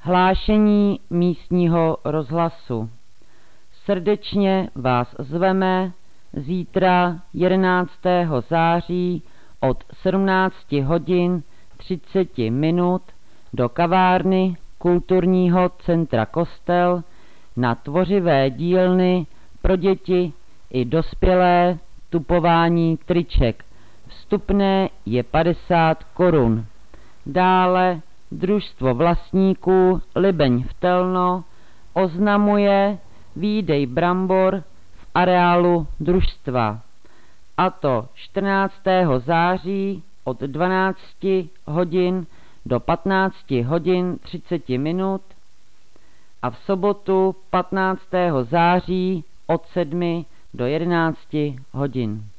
Hlášení místního rozhlasu. Srdečně vás zveme zítra 11. září od 17 hodin 30 minut do kavárny Kulturního centra Kostel na tvořivé dílny pro děti i dospělé tupování triček. Vstupné je 50 korun. Dále Družstvo vlastníků Libeň v Telno oznamuje výdej brambor v areálu družstva, a to 14. září od 12 hodin do 15 hodin 30 minut a v sobotu 15. září od 7 do 11 hodin.